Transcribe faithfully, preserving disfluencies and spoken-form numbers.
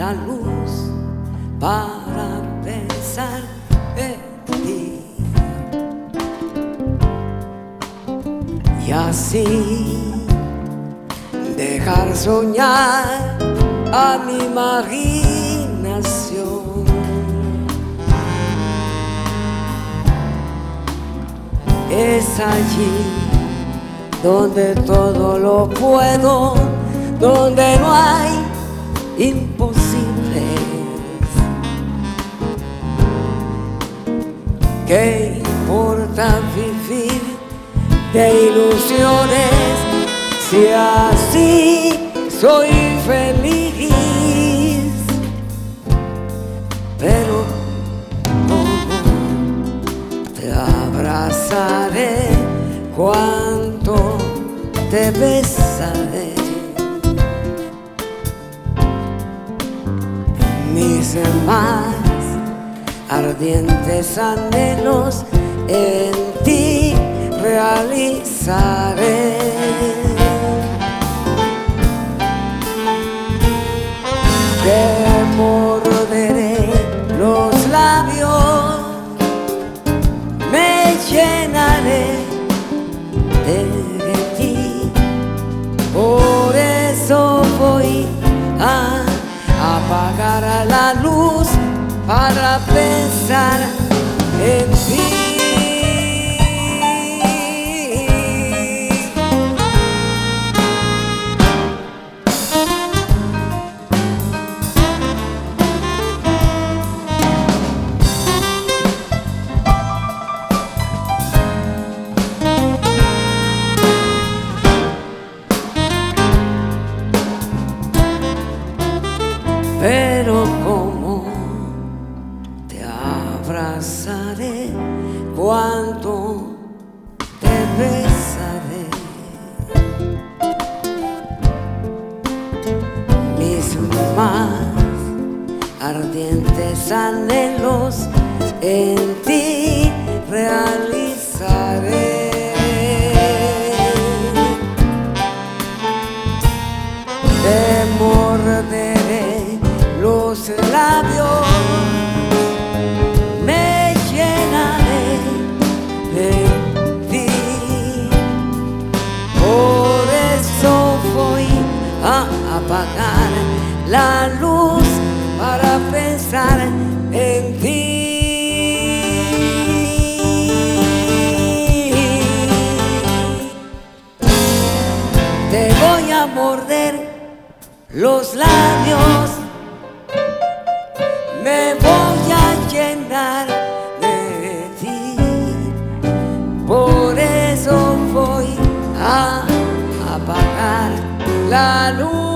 la luz para pensar en ti. Y así dejar soñar a mi imaginación. Es allí donde todo lo puedo, donde no hay imposibles. ¿Qué importa vivir de ilusiones si así soy feliz? Pero ¿cómo te abrazaré? ¿Cuánto te besaré? Mis más ardientes anhelos en ti realizaré. Te morderé los labios, me llenaré de ti. Por eso voy a apagar la luz para pensar en ti. Pero cómo te abrazaré, cuánto te besaré. Mis más ardientes anhelos en ti realizaré. Te morderé los labios, me llenaré de ti. Por eso voy a apagar la luz para pensar en ti. Te voy a morder los labios, me voy a llenar de ti. Por eso voy a apagar la luz.